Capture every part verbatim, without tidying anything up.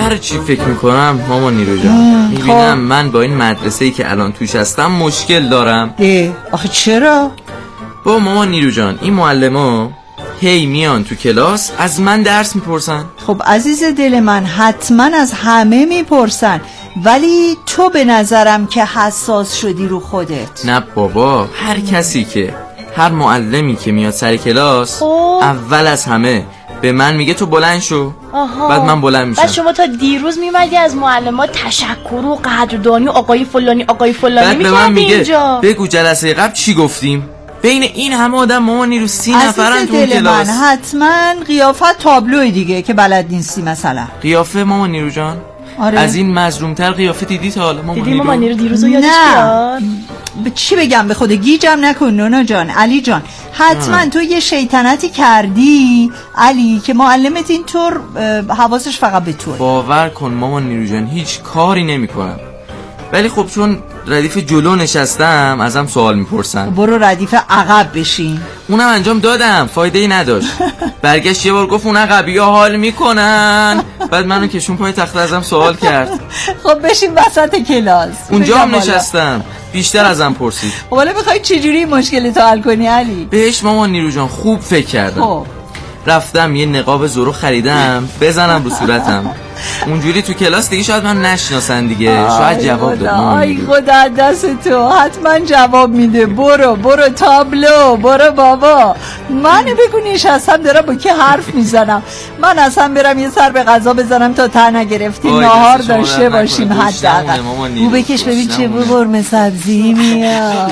هر چی فکر میکنم مامان نیرو جان میبینم من با این مدرسه‌ای که الان توش هستم مشکل دارم. اه آخه چرا؟ با مامان نیرو جان این معلما هی میان تو کلاس از من درس میپرسن. خب عزیز دل من حتما از همه میپرسن، ولی تو به نظرم که حساس شدی رو خودت. نه بابا، هر کسی که هر معلمی که میاد سر کلاس خوب. اول از همه به من میگه تو بلند شو. آها. بعد من بلند میشم. بعد شما تا دیروز میمدی از معلمات تشکر و قدردانی آقای فلانی آقای فلانی میکردی. بعد به من میگه اینجا بگو جلسه قبل چی گفتیم. بین این همه آدم مامان نیرو سی نفرن تو کلاس. من حتما قیافت تابلوی دیگه که بلد نیستی مثلا. قیافه مامان نیرو جان؟ آره. از این مظلومتر قیافه دیدی تا حالا مامان نیرو؟ دیدی مامان نیرو دیروز یادش بیاد؟ به چی بگم به خود گیجم نکن نونا جان. علی جان حتما آه. تو یه شیطنتی کردی علی که معلمت اینطور حواسش فقط به توه. باور کن مامان نیرو جان هیچ کاری نمی کنم، ولی خب چون ردیف جلو نشستم ازم سوال میپرسن. برو ردیف عقب بشین. اونم انجام دادم، فایده ای نداشت. برگشت یه بار گفت اون عقبی ها حال میکنن. بعد منو کشون پای تخت ازم سوال کرد. خب بشین وسط کلاس. اونجا هم نشستم، بیشتر ازم پرسید. خب حالا میخوای چجوری مشکلتو حل کنی علی؟ بهش مامان نیرو جان خوب فکر کردم. خب رفتم یه نقاب زورو خریدم بزنم رو صورتم. اونجوری تو کلاس دیگه شاید من نشناسن دیگه. شاید جواب داد. آی خدا دست تو حتما جواب میده. برو برو تابلو برو بابا. من بگو نشستم دارم با کی حرف میزنم. من اصلا برم یه سر به غذا بزنم تا ته نگرفتیم ناهار داشته باشیم حداقل. او بکش ببین چه قرمه سبزی میاد.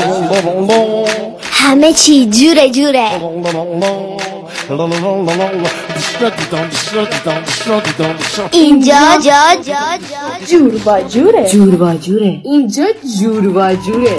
همه چی جوره جوره. اینجا جا جا جور با جوره. جور با جوره. اینجا جور با جوره.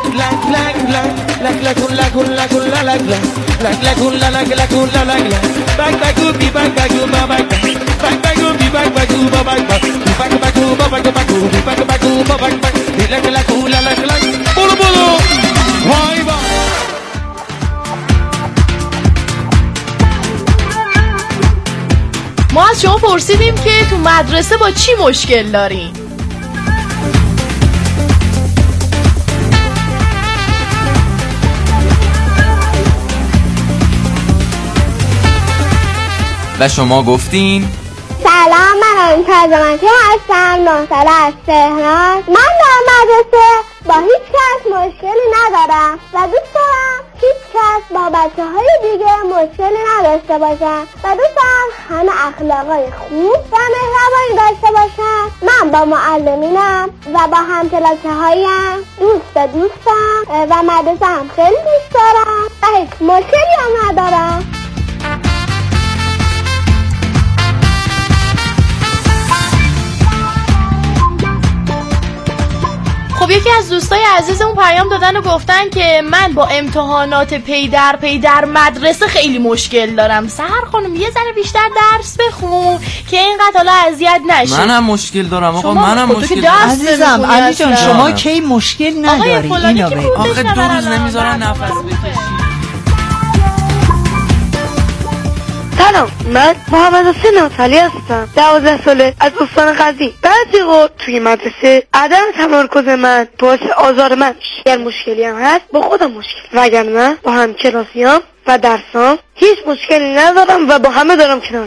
ما از شما پرسیدیم که تو مدرسه با چی مشکل دارین؟ و شما گفتین سلام من آرین تازمتی هستم، نه ساله از تهران. من در مدرسه با هیچ کس مشکلی ندارم و دوست دارم هیچ کس با بچه های دیگه مشکلی نداشته باشن و دوست دارم همه اخلاقای خوب و مهربانی داشته باشن. من با معلمینم و با هم کلاسی هایم دوست دوستم و مدرسه هم خیلی دوست دارم و هیچ مشکلی هم ندارم. خب یکی از دوستای عزیزمون پیام دادن و گفتن که من با امتحانات پی در پی در مدرسه خیلی مشکل دارم. سحر خانم یه ذره بیشتر درس بخون که اینقدر حالا اذیت نشی. منم مشکل دارم آقا، منم مشکل دارم عزیزم. علی جان شما کی مشکل نداری؟ اینو بگو. آخه دو روز نمیذارن نفس بکشی. سلام، من محمد حسین ناتالی هستم، دوازده ساله، از استان قزوین. بعضی وقت توی مدرسه عدم تمرکز من باعث آزار من میشه. اگر مشکلی هم هست با خودم مشکل، وگرنه با هم کلاسیام و درسام هیچ مشکلی ندارم و با همه دارم کنار.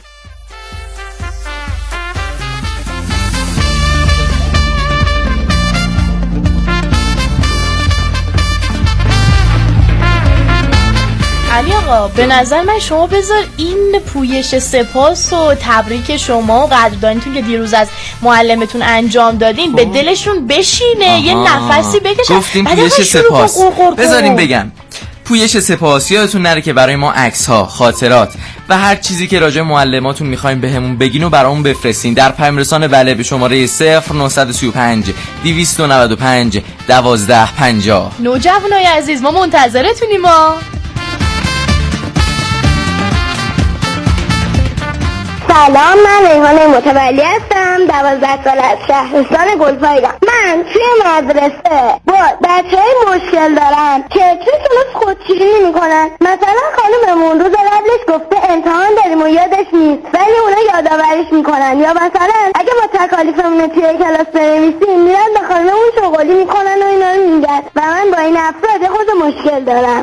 علی آقا به نظر من شما بذار این پویش سپاس و تبریک شما و قدردانیتون که دیروز از معلمتون انجام دادین به دلشون بشینه. آها. یه نفسی بکشن. گفتیم پویش سپاس. بذاریم بگم پویش سپاس یادتون نره که برای ما عکس ها، خاطرات و هر چیزی که راجع معلماتون میخوایم بهمون بگین و برامون بفرستین در پیام رسان وله به شماره صفر نه سه پنج دویست و نود و پنج دوازده پنجاه. نوجوانای عزیز ما منتظرتونیم. ما سلام، من ریحانه متولی هستم. دوازده سال از شهرستان گلپایگام. من توی مدرسه با بچه های مشکل دارم که توی کلاس خودشیرینی میکنن. مثلا خانوممون روز قبلش گفته امتحان داریم و یادش نیست، ولی اونا یادآوریش میکنن. یا مثلا اگه ما تکالیفمون رو توی کلاس بنویسیم میرن به خانوممون شغلی میکنن و اینا رو میگن و من با این افراد خود مشکل دارم.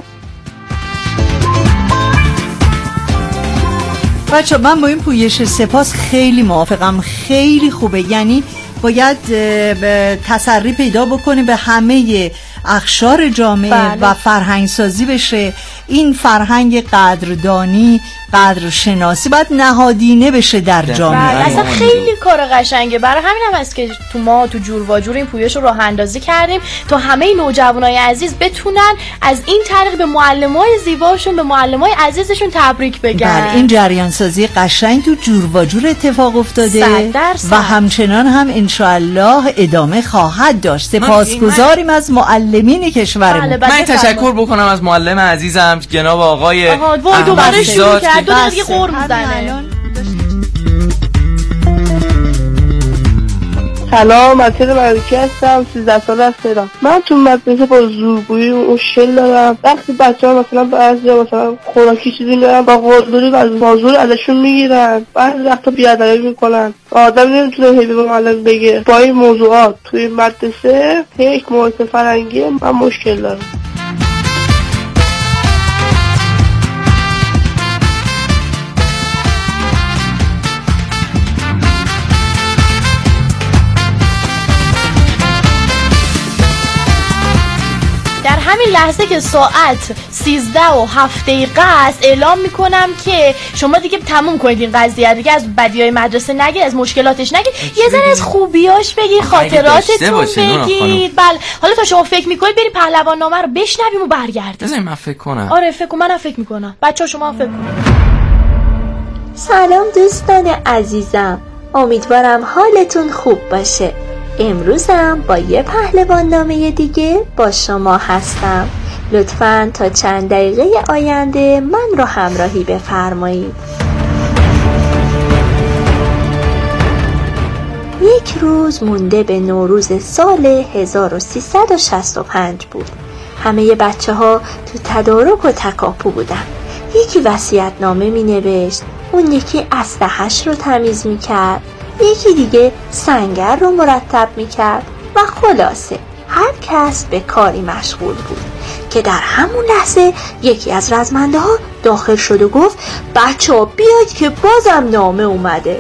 بچه من با این پویش سپاس خیلی موافقم، خیلی خوبه. یعنی باید تسری پیدا بکنه به همه اقشار جامعه بله. و فرهنگ سازی بشه. این فرهنگ قدردانی، قدرشناسی باید نهادینه بشه در جامعه. بله. اصلا خیلی کار قشنگه. برای همین هم هست که تو ما تو جور و جور این پویش رو راه اندازی کردیم تا همه نوجوانای عزیز بتونن از این طریق به معلمای زیباشون، به معلمای عزیزشون تبریک بگن. بله. این جریان سازی قشنگ تو جور و جور اتفاق افتاده و همچنان هم انشاءالله ادامه خواهد داشت. سپاسگزاریم از معلمین کشورمون. بله. من تشکر بکنم از معلم عزیزم جناب آقای احمدزاد که دو دقیقه قور میزنه. سلام، مسئول ملکی هستم. سیزده ساله هستم. من تو مدرسه با زورگویی مشکل دارم. وقتی بچه ها مثلا بعضی ها مثلا خوراکی چیزی میارن با قلدری و از بازور ازشون میگیرن، بعضی وقتا بیادبی میکنن. آدم نمیتونه هی به معلم بگه. با این موضوعات توی مدرسه یک محیط فرهنگی من مشکل دارم. در همین لحظه که ساعت سیزده و هفت دقیقه است اعلام میکنم که شما دیگه تموم کنید این قضیه. دیگه از بدیهای مدرسه نگید، از مشکلاتش نگید، یه ذره از خوبیاش بگید، خاطراتتون بگید. بله حالا تا شما فکر میکنید بریم پهلوان نامه رو بشنویم و برگردیم. بذارید من فکر کنم. آره فکر کنم، منم فکر میکنم. بچه‌ها شما هم فکر کنید. سلام دوستان عزیزم، امیدوارم حالتون خوب باشه. امروزم با یه پهلوان نامه دیگه با شما هستم. لطفاً تا چند دقیقه آینده من رو همراهی بفرمایید. یک روز مونده به نوروز سال هزار و سیصد و شصت و پنج بود. همه بچه ها تو تدارک و تکاپو بودن. یکی وصیت‌نامه می نوشت، اون یکی اسلحه‌اش رو تمیز می کرد، یکی دیگه سنگر رو مرتب میکرد و خلاصه هر کس به کاری مشغول بود که در همون لحظه یکی از رزمنده ها داخل شد و گفت بچه ها بیاید که بازم نامه اومده.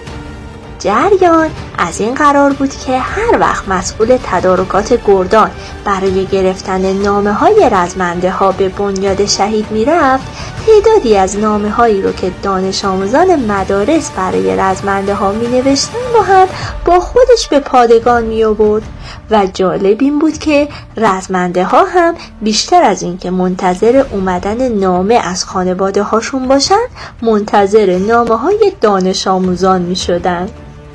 جریان از این قرار بود که هر وقت مسئول تدارکات گردان برای گرفتن نامه های رزمنده ها به بنیاد شهید می رفت، تعدادی از نامه هایی رو که دانش آموزان مدارس برای رزمنده ها می نوشتن و هم با خودش به پادگان می آورد. و جالب این بود که رزمنده ها هم بیشتر از این که منتظر اومدن نامه از خانواده هاشون باشن، منتظر نامه های دانش آموزان می شدن.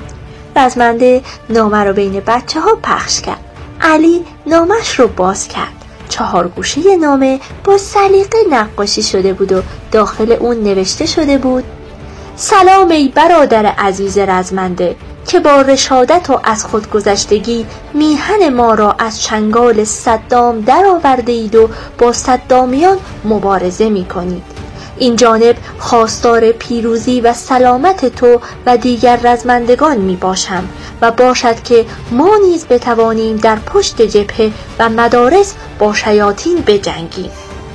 رزمنده نامه رو بین بچه ها پخش کرد. علی نامش رو باز کرد. چهار گوشه نامه با سلیقه نقاشی شده بود و داخل اون نوشته شده بود: سلام ای برادر عزیز رزمنده که با رشادت و از خودگذشتگی میهن ما را از چنگال صدام در آورده اید و با صدامیان مبارزه می کنید. این جانب خواستار پیروزی و سلامت تو و دیگر رزمندگان می باشم و باشد که ما نیز بتوانیم در پشت جبهه و مدارس با شیاطین بجنگیم.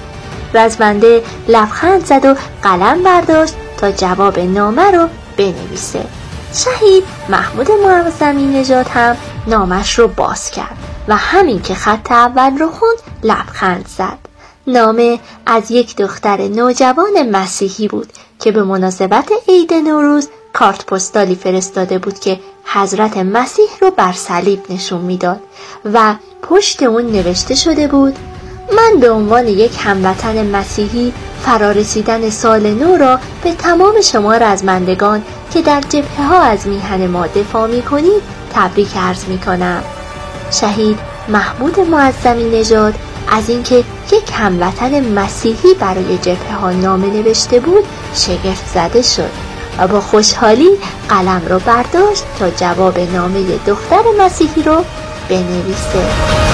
رزمنده لبخند زد و قلم برداشت تا جواب نامه رو بنویسه. شهید محمود معظمی نژاد هم نامش رو باز کرد و همین که خط اول رو خوند لبخند زد. نامه از یک دختر نوجوان مسیحی بود که به مناسبت عید نوروز کارت پستالی فرستاده بود که حضرت مسیح رو بر صلیب نشون میداد و پشت اون نوشته شده بود: من به عنوان یک هموطن مسیحی فرارسیدن سال نو را به تمام شما رزمندگان که در جبهه ها از میهن ما دفاع می کنید تبریک عرض می کنم. شهید محمود معظمی نژاد از اینکه یک هموطن مسیحی برای جبهه ها نامه نوشته بود شگفت زده شد و با خوشحالی قلم رو برداشت تا جواب نامه دختر مسیحی رو بنویسه.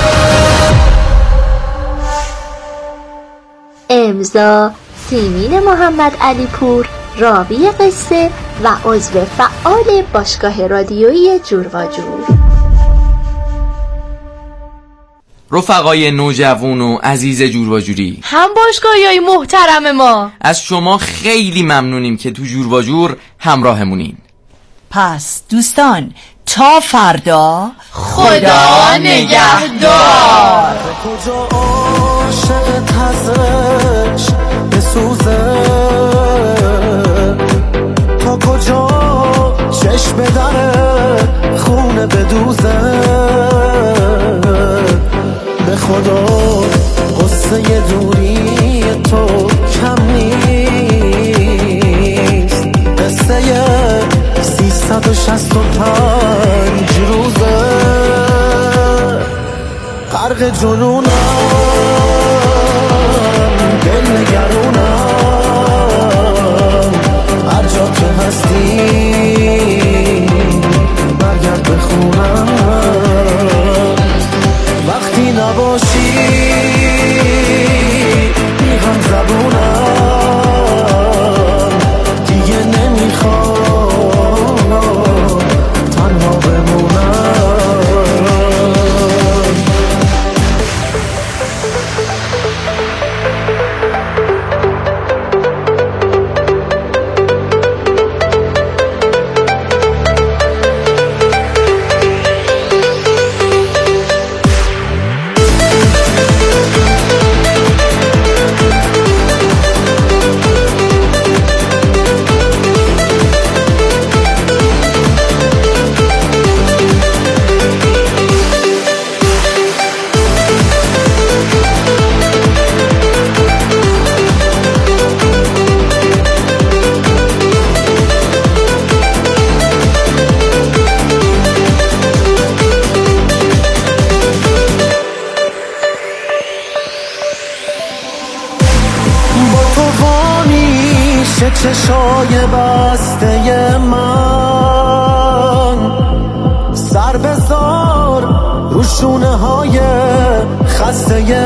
امضا سیمین محمد علی پور، راوی قصه و عضو فعال باشگاه رادیویی جور و جور. رفقای نوجوان و عزیز جور و جوری، هم باشگاهیای محترم ما، از شما خیلی ممنونیم که تو جور و جور همراهمونین. پس دوستان تا فردا خدا نگهدار. کجا عاشقت هستش بسوزه، تا کجا چشم داره خونه بدوزه، به خدا قصه دوری تو کم نیست، قصه سیصد و شصت و پنج روزه، غرق جنونم دل نگرونم، هر جا که هستی برگرد به خونم، وقتی نباشی بی هم زبونم، دیگه نمیخوام تنها بمونم. چشای بسته من سر بذار رو شونه های خسته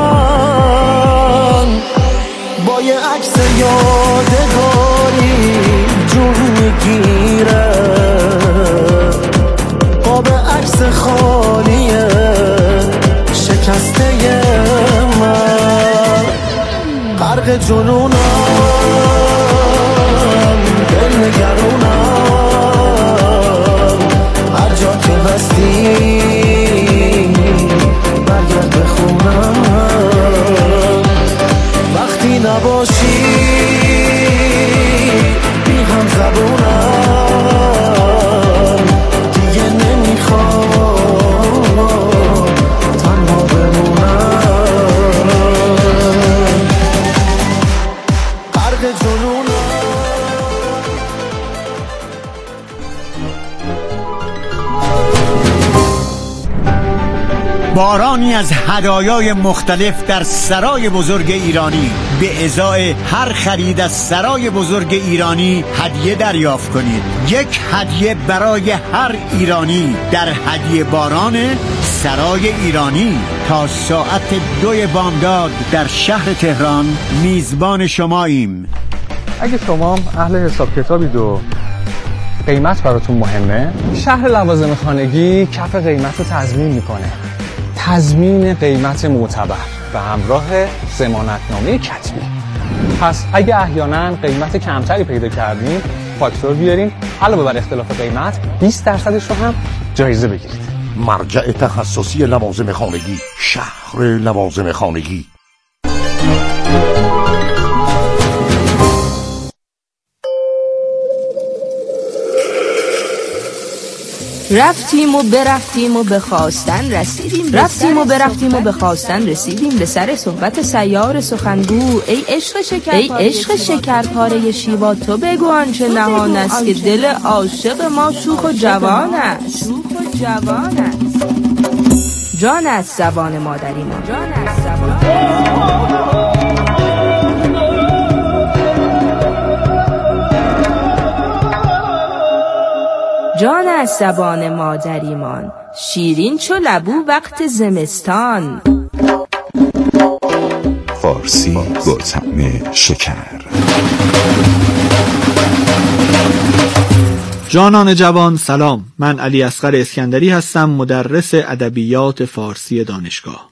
من، با یه عکس یادگاری جون میگیره، قاب عکس خالی شکسته من، غرق جنونم دل نگرونم، هر جا که هستی برگرد به خونم، وقتی نباشی بی هم زبونم، دیگه نمیخوام تنها بمونم، غرق جنونم. بارانی از هدایای مختلف در سرای بزرگ ایرانی. به ازای هر خرید از سرای بزرگ ایرانی هدیه دریافت کنید. یک هدیه برای هر ایرانی در هدیه باران سرای ایرانی. تا ساعت دوی بامداد در شهر تهران میزبان شماییم. اگه شما اهل حساب کتابید و قیمت براتون مهمه، شهر لوازم خانگی کف قیمت رو تضمین میکنه. تضمین قیمت معتبر و همراه ضمانتنامه کتبی. پس اگه احیانا قیمت کمتری پیدا کردین، فاکتور بیارین، علاوه بر اختلاف قیمت بیست درصدش رو هم جایزه بگیرید. مرجع تخصصی لوازم خانگی، شهر لوازم خانگی. رفتیم و برفتیم و به خواستن رسیدیم، رفتیم و برفتیم و به خواستن رسیدیم به سر صحبت سیار سخنگو. ای عشق شکر ای عشق شکرپاره شیوا، تو بگو آنچه نهان است که دل عاشق ما شوخ و جوان است، شوخ و جوان است. جان است زبان مادری ما، جان است زبان جان از زبان مادریمان، شیرین چو لبو وقت زمستان. فارسی با طعم شکر. جانان جوان سلام، من علی اصغر اسکندری هستم، مدرس ادبیات فارسی دانشگاه.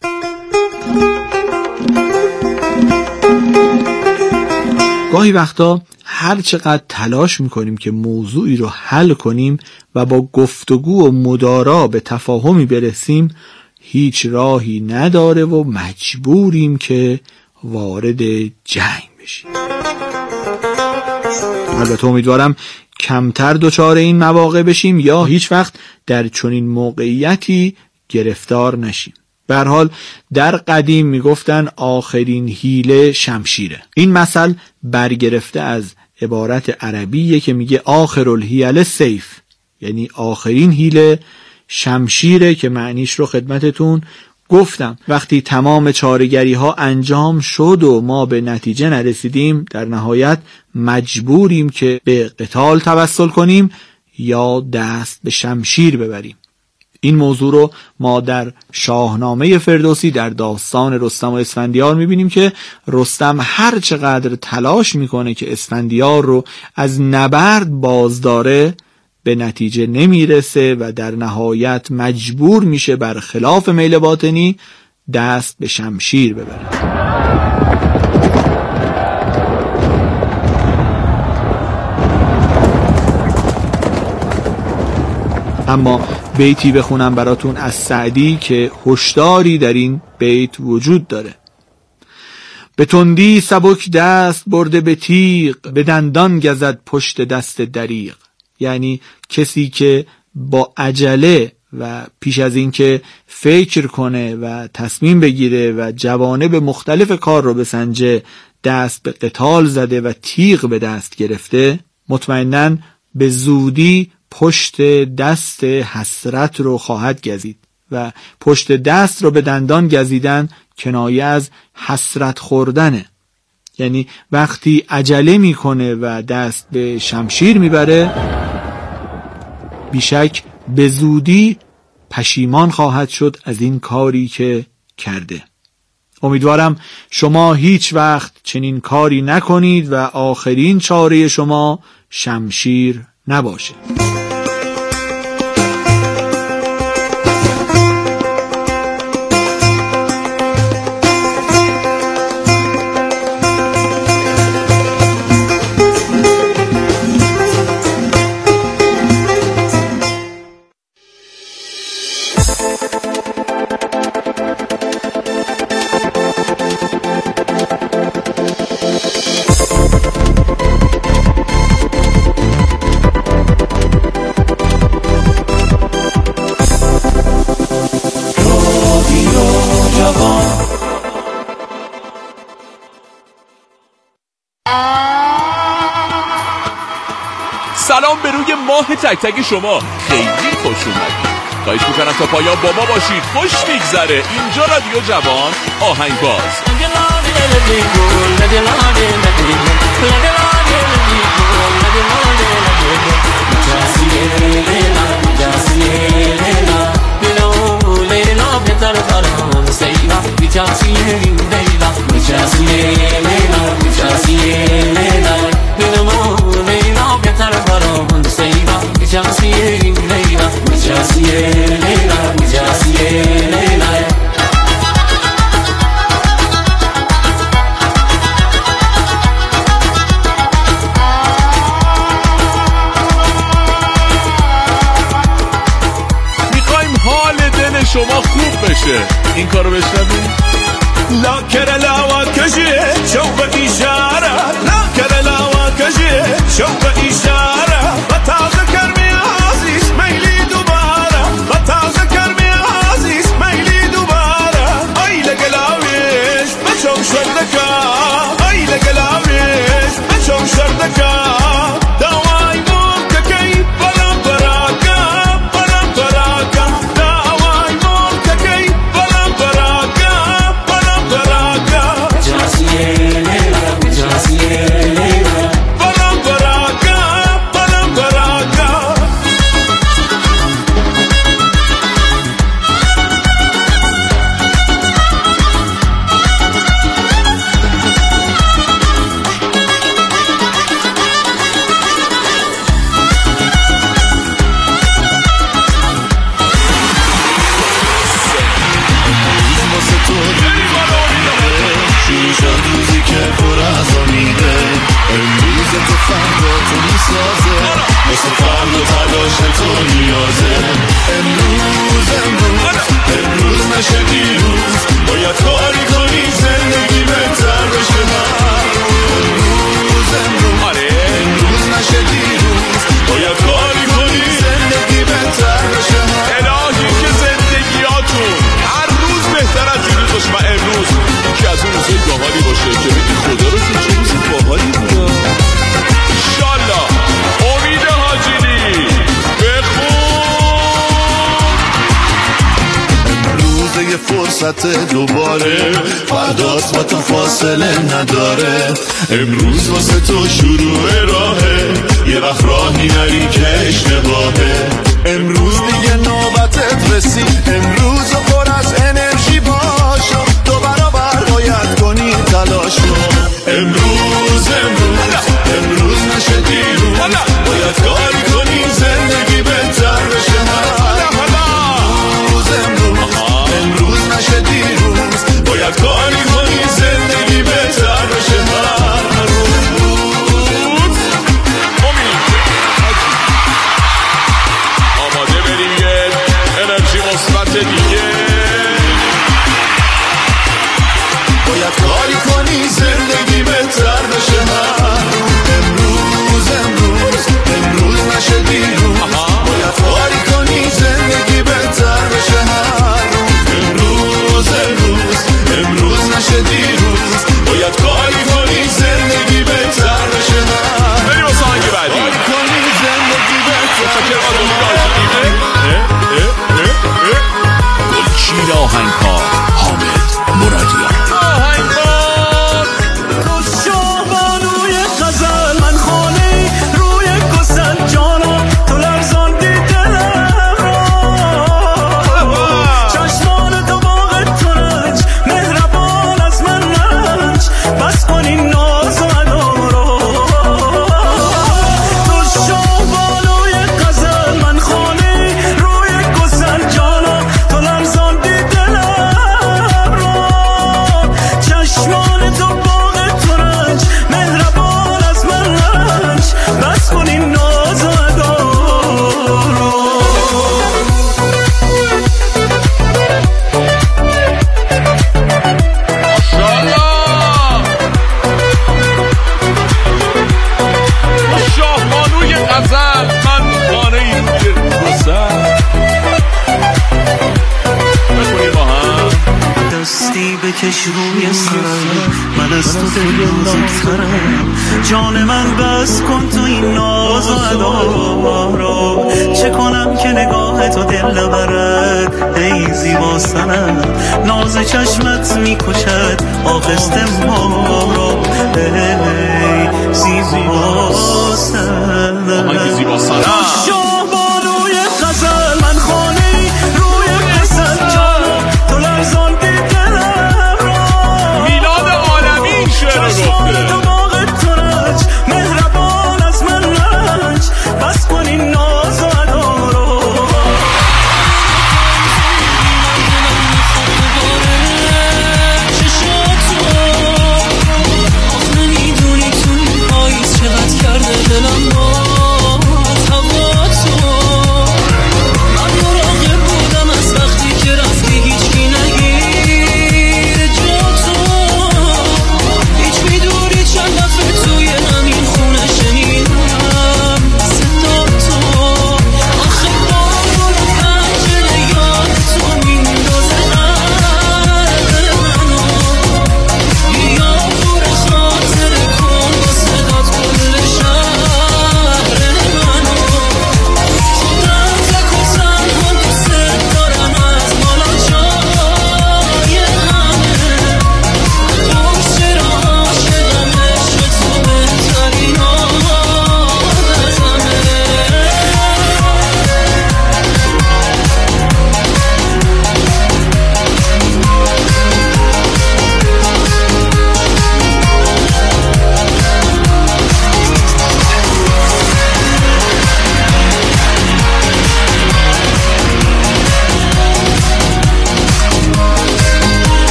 گاهی وقتا هر چقدر تلاش میکنیم که موضوعی رو حل کنیم و با گفتگو و مدارا به تفاهمی برسیم، هیچ راهی نداره و مجبوریم که وارد جنگ بشیم. البته امیدوارم کمتر دچار این مواقع بشیم یا هیچ وقت در چنین موقعیتی گرفتار نشیم. به هر حال در قدیم میگفتن آخرین حیله شمشیره. این مثل برگرفته از عبارت عربیه که میگه آخر الحیل سیف، یعنی آخرین حیله شمشیره، که معنیش رو خدمتتون گفتم. وقتی تمام چاره‌گری ها انجام شد و ما به نتیجه نرسیدیم، در نهایت مجبوریم که به قتال توسل کنیم یا دست به شمشیر ببریم. این موضوع رو ما در شاهنامه فردوسی در داستان رستم و اسفندیار میبینیم که رستم هر چقدر تلاش میکنه که اسفندیار رو از نبرد بازداره، به نتیجه نمیرسه و در نهایت مجبور میشه بر خلاف میل باطنی دست به شمشیر ببره. اما بیتی بخونم براتون از سعدی که هشداری در این بیت وجود داره. به تندی سبک دست برده به تیغ، به دندان گزد پشت دست دریغ. یعنی کسی که با عجله و پیش از این که فکر کنه و تصمیم بگیره و جوانب مختلف کار رو بسنجه دست به قتال زده و تیغ به دست گرفته، مطمئناً به زودی پشت دست حسرت رو خواهد گزید و پشت دست رو به دندان گزیدن کنایه از حسرت خوردنه. یعنی وقتی عجله میکنه و دست به شمشیر میبره، بیشک به زودی پشیمان خواهد شد از این کاری که کرده. امیدوارم شما هیچ وقت چنین کاری نکنید و آخرین چاره شما شمشیر نباشه. سلام به روی ماه تک تک شما، خیلی خوش اومدید. خواهش میکنم تا پایان با ما باشید، خوش میگذره. اینجا رادیو جوان، آهنگ باز. میخوایم حال دل شما خوب بشه، این کارو بشنویم. لا کرلا و کجه شوق اشاره، لا کرلا و کجه شوق اشاره، و تازه کرمی عزیز میلی دوباره، و تازه کرمی عزیز میلی دوباره. ای لگلاویش بچم شردکا، ای لگلاویش بچم شردکا. دوای مون که کی برام براکا، برام براکا. دوای مون که کی برام براکا، برام براکا. جاسیه لیلا، جاسیه لیلا، برام براکا، فرصت دوباره، فردات با تو فاصله نداره. امروز واسه تو شروع راهه، یه وقت راهی نری که اشتباهه. امروز دیگه نوبتت رسید، امروز پر از انرژی باشو، دو برابر باید کنی تلاشو. امروز امروز امروز نشه دیروز، باید کاری کنی زندگی بهتر بشه. امروز امروز امروز نشه دیروز، باید کاری کنی زندگی بهتر بشه. هر روز آماده بریم یه انرژی مثبت دیگه، باید کاری کنی زندگی بهتر بشه. امروز امروز امروز نشه دیروز، باید کاری کنی زندگی بهتر بشه. امروز امروز امروز نشه دیروز، باید کاری کنی زندگی بهتر بشه. بریم واسه آهنگ بعدی. کاری کنی زندگی بهتر بشه. گلچین آهنگ‌ها حامد مرادیان. آهنگباد تو شاهبانوی غزل، من خانه روی گسل جانا، تو لرزاندی دلم را. چشمان تو باغ تو رنج، مهربان از من رنج، بس کن این ناز و ادا را. تو شاهبانوی غزل، من خانه روی گسل جانا، تو لرزاندی دلم را. چشمان تو باغ تو رنج، مهربان از من رنج، بس کن این ناز و ادا را. شاهبانوی غزل، من خانه ای روی گسل. بکنیم با هم. دستی بکش روی سرم، من از تو دل نازکترم. جان من بس کن تو این ناز و ادا را. چه کنم که نگاه تو دل نبرد، ای زیبا سنم. ناز چشمت میکشد آغشته ما را، ای زیبا سنم. آهنگ زیبا سنم. شاهبانوی غزل، من خانه روی غزل جانا، تو لرزاندی دلم را. میلاد عالمی این شعر رو چشمان تو گفته. باغ تو رنج، مهربان از من رنج، بس کن این ناز و ادا را. نمیدونی تو این پاییز چقدر کرده دلم با هوا.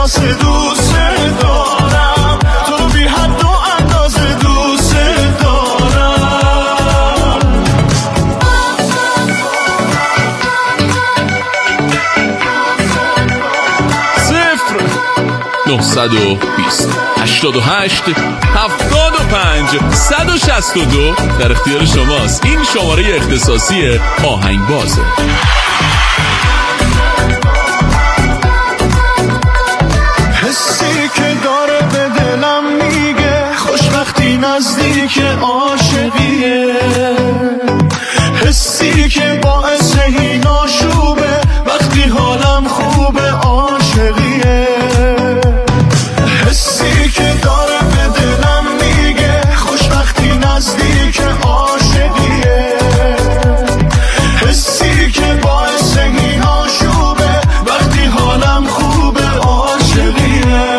میشناسه دوست دارم، تو رو بی حد و اندازه دوست دارم. صفر نهصد و بیست هشتاد و هشت هفتاد و پنج صد و شصت و دو در اختیار شماست. این شماره اختصاصی آهنگبازه. حسی که داره به دلم میگه خوشبختی نزدیک عاشقیه، حسی که باعث این آشوبه وقتی حالم خوبه عاشقیه، حسی که داره به دلم میگه خوشبختی نزدیک عاشقیه، حسی که باعث این آشوبه وقتی حالم خوبه عاشقیه.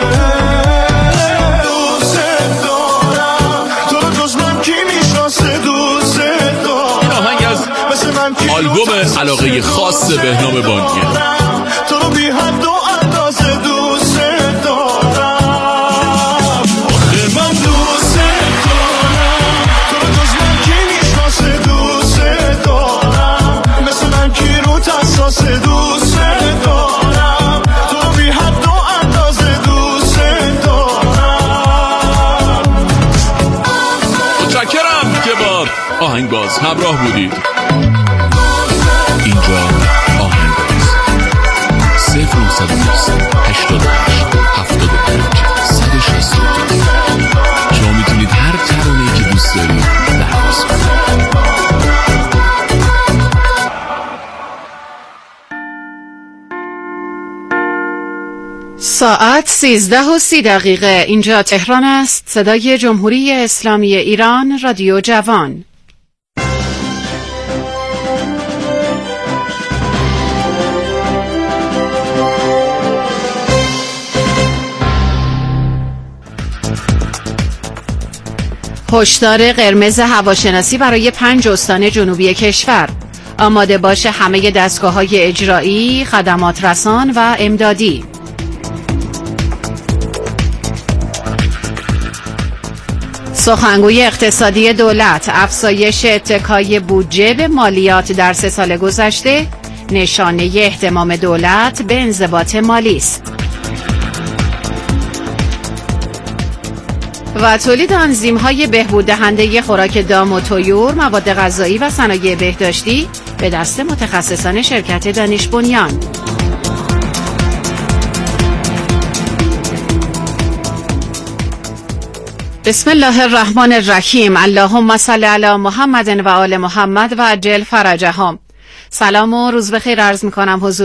دوست دارم تو رو جز من کی میشناسه دوست دارم. این آهنگ از آلبوم علاقه خاص بهنام بانیه. تو رو بی حد و اندازه دوست دارم، آخه من دوست دارم تو رو جز من کی میشناسه دوست دارم، مثل من کی رو تساس دوست دارم، تو رو بی حد و اندازه دوست دارم. متشکرم که با آهنگباز همراه بودید. اینجا آهنگباز صفر نهصد و بیست هشتاد و هشت هفتاد و پنج صد و شصت و دو. شما میتونید هر ترانه‌ای که دوست دارید درخواست کنید. ساعت سیزده و سی دقیقه. اینجا تهران است. صدای جمهوری اسلامی ایران، رادیو جوان. هشدار قرمز هواشناسی برای پنج استان جنوبی کشور. آماده باش همه دستگاه‌های اجرایی، خدمات رسان و امدادی. سخنگوی اقتصادی دولت: افزایش اتکای بودجه به مالیات در سه سال گذشته نشانه اهتمام دولت به انضباط مالی است. و تولید آنزیم‌های بهبود دهنده خوراک دام و طیور، مواد غذایی و صنایع بهداشتی به دست متخصصان شرکت دانش بنیان. بسم الله الرحمن الرحیم. اللهم صل علی محمد و آل محمد و عجل فرجهم. سلام و روز بخیر عرض می‌کنم حضور